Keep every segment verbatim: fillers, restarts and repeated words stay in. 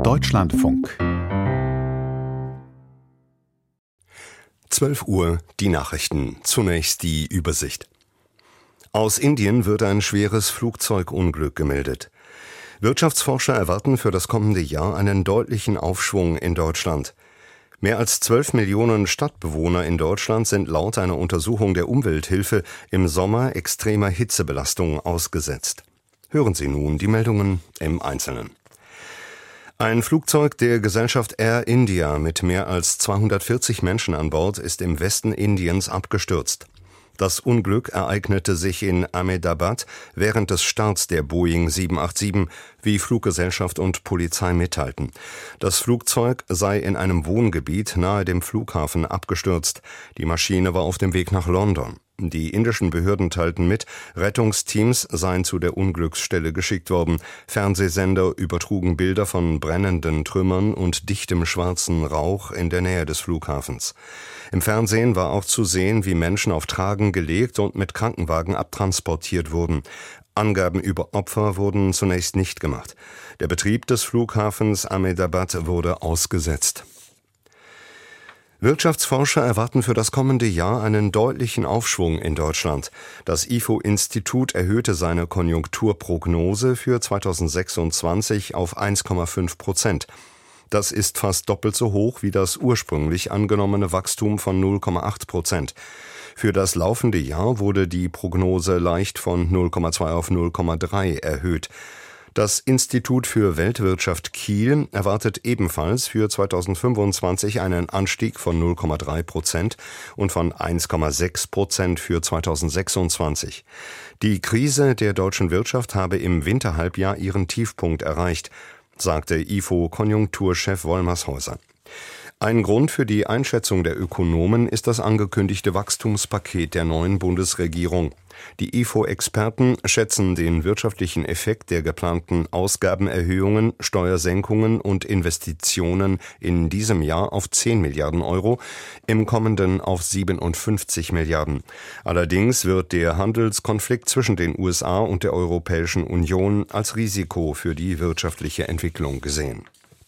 Deutschlandfunk. zwölf Uhr, die Nachrichten. Zunächst die Übersicht. Aus Indien wird ein schweres Flugzeugunglück gemeldet. Wirtschaftsforscher erwarten für das kommende Jahr einen deutlichen Aufschwung in Deutschland. Mehr als zwölf Millionen Stadtbewohner in Deutschland sind laut einer Untersuchung der Umwelthilfe im Sommer extremer Hitzebelastung ausgesetzt. Hören Sie nun die Meldungen im Einzelnen. Ein Flugzeug der Gesellschaft Air India mit mehr als zweihundertvierzig Menschen an Bord ist im Westen Indiens abgestürzt. Das Unglück ereignete sich in Ahmedabad während des Starts der Boeing sieben acht sieben, wie Fluggesellschaft und Polizei mitteilten. Das Flugzeug sei in einem Wohngebiet nahe dem Flughafen abgestürzt. Die Maschine war auf dem Weg nach London. Die indischen Behörden teilten mit, Rettungsteams seien zu der Unglücksstelle geschickt worden. Fernsehsender übertrugen Bilder von brennenden Trümmern und dichtem schwarzen Rauch in der Nähe des Flughafens. Im Fernsehen war auch zu sehen, wie Menschen auf Tragen gelegt und mit Krankenwagen abtransportiert wurden. Angaben über Opfer wurden zunächst nicht gemacht. Der Betrieb des Flughafens Ahmedabad wurde ausgesetzt. Wirtschaftsforscher erwarten für das kommende Jahr einen deutlichen Aufschwung in Deutschland. Das I F O-Institut erhöhte seine Konjunkturprognose für zweitausendsechsundzwanzig auf eins Komma fünf Prozent. Das ist fast doppelt so hoch wie das ursprünglich angenommene Wachstum von null Komma acht Prozent. Für das laufende Jahr wurde die Prognose leicht von null Komma zwei auf null Komma drei erhöht. Das Institut für Weltwirtschaft Kiel erwartet ebenfalls für zweitausendfünfundzwanzig einen Anstieg von null Komma drei Prozent und von eins Komma sechs Prozent für zweitausendsechsundzwanzig. Die Krise der deutschen Wirtschaft habe im Winterhalbjahr ihren Tiefpunkt erreicht, sagte I F O-Konjunkturchef Wollmershäuser. Ein Grund für die Einschätzung der Ökonomen ist das angekündigte Wachstumspaket der neuen Bundesregierung. Die I F O-Experten schätzen den wirtschaftlichen Effekt der geplanten Ausgabenerhöhungen, Steuersenkungen und Investitionen in diesem Jahr auf zehn Milliarden Euro, im kommenden auf siebenundfünfzig Milliarden. Allerdings wird der Handelskonflikt zwischen den U S A und der Europäischen Union als Risiko für die wirtschaftliche Entwicklung gesehen.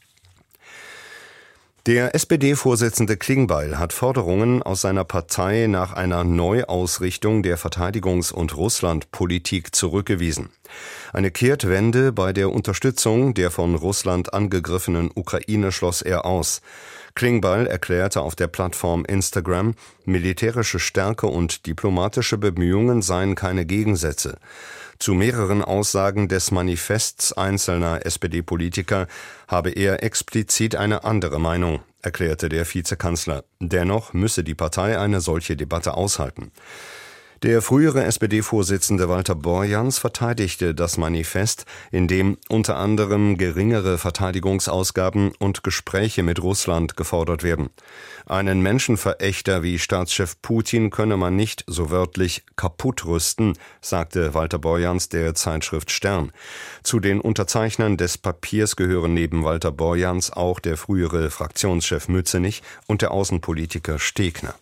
Der S P D-Vorsitzende Klingbeil hat Forderungen aus seiner Partei nach einer Neuausrichtung der Verteidigungs- und Russlandpolitik zurückgewiesen. Eine Kehrtwende bei der Unterstützung der von Russland angegriffenen Ukraine schloss er aus. Klingbeil erklärte auf der Plattform Instagram, militärische Stärke und diplomatische Bemühungen seien keine Gegensätze. Zu mehreren Aussagen des Manifests einzelner S P D-Politiker habe er explizit eine andere Meinung, erklärte der Vizekanzler. Dennoch müsse die Partei eine solche Debatte aushalten. Der frühere S P D-Vorsitzende Walter Borjans verteidigte das Manifest, in dem unter anderem geringere Verteidigungsausgaben und Gespräche mit Russland gefordert werden. Einen Menschenverächter wie Staatschef Putin könne man nicht, so wörtlich, kaputt rüsten, sagte Walter Borjans der Zeitschrift Stern. Zu den Unterzeichnern des Papiers gehören neben Walter Borjans auch der frühere Fraktionschef Mützenich und der Außenpolitiker Stegner.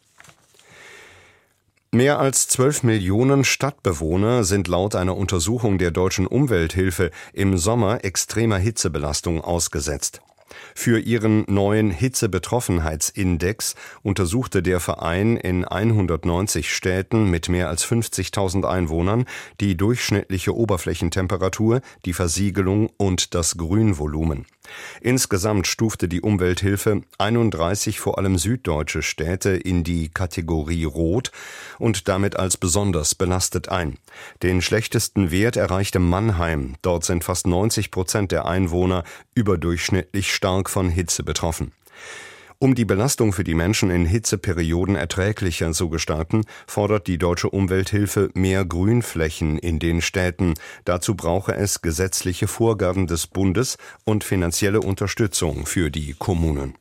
Mehr als zwölf Millionen Stadtbewohner sind laut einer Untersuchung der Deutschen Umwelthilfe im Sommer extremer Hitzebelastung ausgesetzt. Für ihren neuen Hitzebetroffenheitsindex untersuchte der Verein in hundertneunzig Städten mit mehr als fünfzigtausend Einwohnern die durchschnittliche Oberflächentemperatur, die Versiegelung und das Grünvolumen. Insgesamt stufte die Umwelthilfe einunddreißig vor allem süddeutsche Städte in die Kategorie Rot und damit als besonders belastet ein. Den schlechtesten Wert erreichte Mannheim. Dort sind fast neunzig Prozent der Einwohner überdurchschnittlich stark von Hitze betroffen. Um die Belastung für die Menschen in Hitzeperioden erträglicher zu gestalten, fordert die Deutsche Umwelthilfe mehr Grünflächen in den Städten. Dazu brauche es gesetzliche Vorgaben des Bundes und finanzielle Unterstützung für die Kommunen.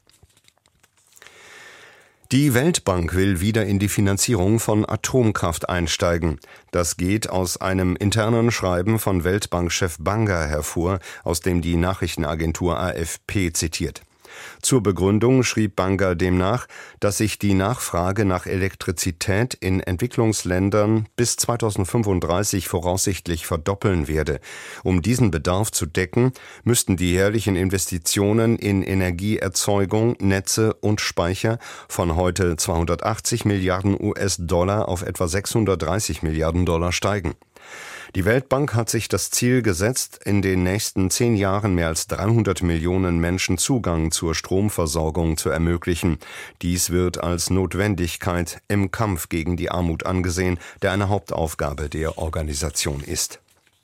Die Weltbank will wieder in die Finanzierung von Atomkraft einsteigen. Das geht aus einem internen Schreiben von Weltbankchef Banga hervor, aus dem die Nachrichtenagentur A F P zitiert. Zur Begründung schrieb Banga demnach, dass sich die Nachfrage nach Elektrizität in Entwicklungsländern bis zweitausendfünfunddreißig voraussichtlich verdoppeln werde. Um diesen Bedarf zu decken, müssten die jährlichen Investitionen in Energieerzeugung, Netze und Speicher von heute zweihundertachtzig Milliarden U S-Dollar auf etwa sechshundertdreißig Milliarden Dollar steigen. Die Weltbank hat sich das Ziel gesetzt, in den nächsten zehn Jahren mehr als dreihundert Millionen Menschen Zugang zur Stromversorgung zu ermöglichen. Dies wird als Notwendigkeit im Kampf gegen die Armut angesehen, der eine Hauptaufgabe der Organisation ist.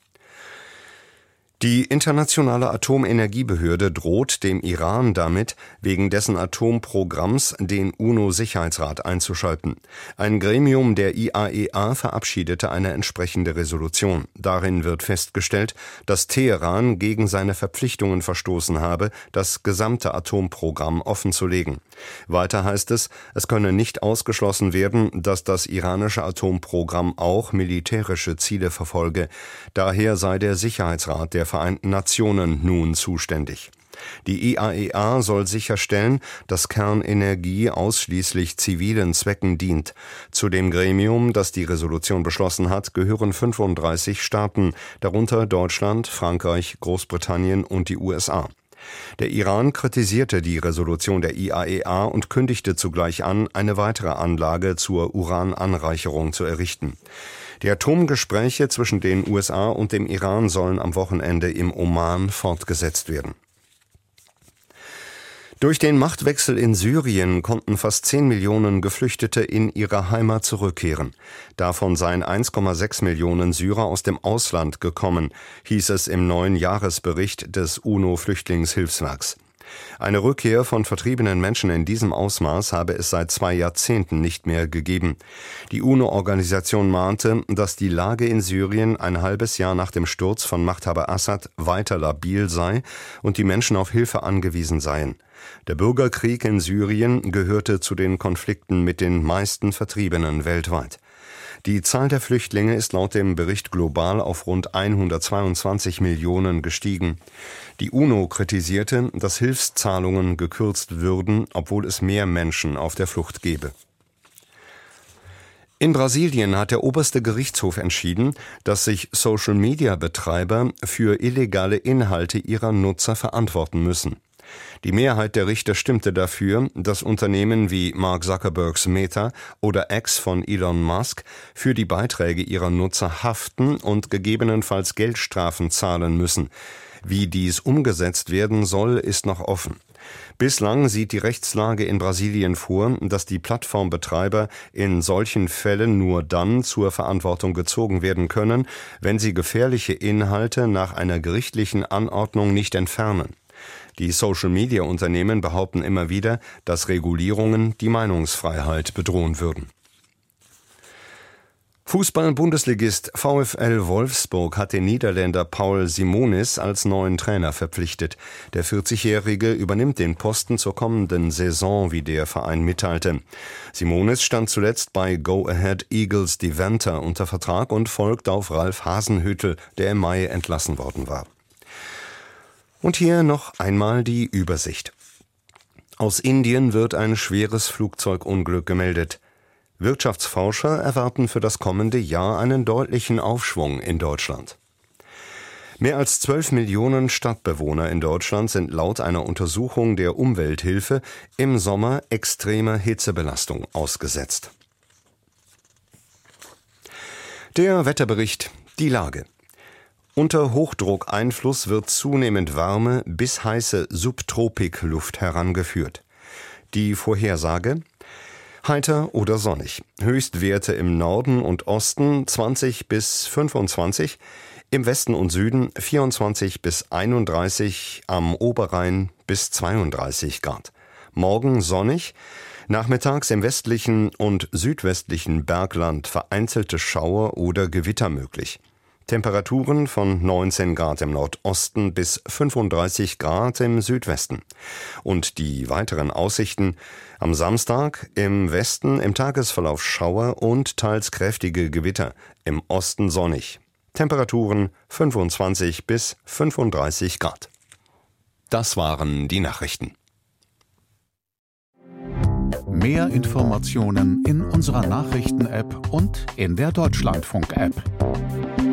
Die Internationale Atomenergiebehörde droht dem Iran damit, wegen dessen Atomprogramms den UNO-Sicherheitsrat einzuschalten. Ein Gremium der I A E A verabschiedete eine entsprechende Resolution. Darin wird festgestellt, dass Teheran gegen seine Verpflichtungen verstoßen habe, das gesamte Atomprogramm offenzulegen. Weiter heißt es, es könne nicht ausgeschlossen werden, dass das iranische Atomprogramm auch militärische Ziele verfolge. Daher sei der Sicherheitsrat der Vereinten Nationen nun zuständig. Die I A E A soll sicherstellen, dass Kernenergie ausschließlich zivilen Zwecken dient. Zu dem Gremium, das die Resolution beschlossen hat, gehören fünfunddreißig Staaten, darunter Deutschland, Frankreich, Großbritannien und die U S A. Der Iran kritisierte die Resolution der I A E A und kündigte zugleich an, eine weitere Anlage zur Urananreicherung zu errichten. Die Atomgespräche zwischen den U S A und dem Iran sollen am Wochenende im Oman fortgesetzt werden. Durch den Machtwechsel in Syrien konnten fast zehn Millionen Geflüchtete in ihre Heimat zurückkehren. Davon seien eins Komma sechs Millionen Syrer aus dem Ausland gekommen, hieß es im neuen Jahresbericht des UNO-Flüchtlingshilfswerks. Eine Rückkehr von vertriebenen Menschen in diesem Ausmaß habe es seit zwei Jahrzehnten nicht mehr gegeben. Die UNO-Organisation mahnte, dass die Lage in Syrien ein halbes Jahr nach dem Sturz von Machthaber Assad weiter labil sei und die Menschen auf Hilfe angewiesen seien. Der Bürgerkrieg in Syrien gehörte zu den Konflikten mit den meisten Vertriebenen weltweit. Die Zahl der Flüchtlinge ist laut dem Bericht global auf rund hundertzweiundzwanzig Millionen gestiegen. Die UNO kritisierte, dass Hilfszahlungen gekürzt würden, obwohl es mehr Menschen auf der Flucht gebe. In Brasilien hat der oberste Gerichtshof entschieden, dass sich Social-Media-Betreiber für illegale Inhalte ihrer Nutzer verantworten müssen. Die Mehrheit der Richter stimmte dafür, dass Unternehmen wie Mark Zuckerbergs Meta oder X von Elon Musk für die Beiträge ihrer Nutzer haften und gegebenenfalls Geldstrafen zahlen müssen. Wie dies umgesetzt werden soll, ist noch offen. Bislang sieht die Rechtslage in Brasilien vor, dass die Plattformbetreiber in solchen Fällen nur dann zur Verantwortung gezogen werden können, wenn sie gefährliche Inhalte nach einer gerichtlichen Anordnung nicht entfernen. Die Social-Media-Unternehmen behaupten immer wieder, dass Regulierungen die Meinungsfreiheit bedrohen würden. Fußball-Bundesligist VfL Wolfsburg hat den Niederländer Paul Simonis als neuen Trainer verpflichtet. Der vierzigjährige übernimmt den Posten zur kommenden Saison, wie der Verein mitteilte. Simonis stand zuletzt bei Go Ahead Eagles Deventer unter Vertrag und folgt auf Ralf Hasenhüttl, der im Mai entlassen worden war. Und hier noch einmal die Übersicht. Aus Indien wird ein schweres Flugzeugunglück gemeldet. Wirtschaftsforscher erwarten für das kommende Jahr einen deutlichen Aufschwung in Deutschland. Mehr als zwölf Millionen Stadtbewohner in Deutschland sind laut einer Untersuchung der Umwelthilfe im Sommer extremer Hitzebelastung ausgesetzt. Der Wetterbericht, die Lage. Unter Hochdruckeinfluss wird zunehmend warme bis heiße Subtropikluft herangeführt. Die Vorhersage: heiter oder sonnig. Höchstwerte im Norden und Osten zwanzig bis fünfundzwanzig, im Westen und Süden vierundzwanzig bis einunddreißig, am Oberrhein bis zweiunddreißig Grad. Morgen sonnig, nachmittags im westlichen und südwestlichen Bergland vereinzelte Schauer oder Gewitter möglich. Temperaturen von neunzehn Grad im Nordosten bis fünfunddreißig Grad im Südwesten. Und die weiteren Aussichten: am Samstag im Westen im Tagesverlauf Schauer und teils kräftige Gewitter, im Osten sonnig. Temperaturen fünfundzwanzig bis fünfunddreißig Grad. Das waren die Nachrichten. Mehr Informationen in unserer Nachrichten-App und in der Deutschlandfunk-App.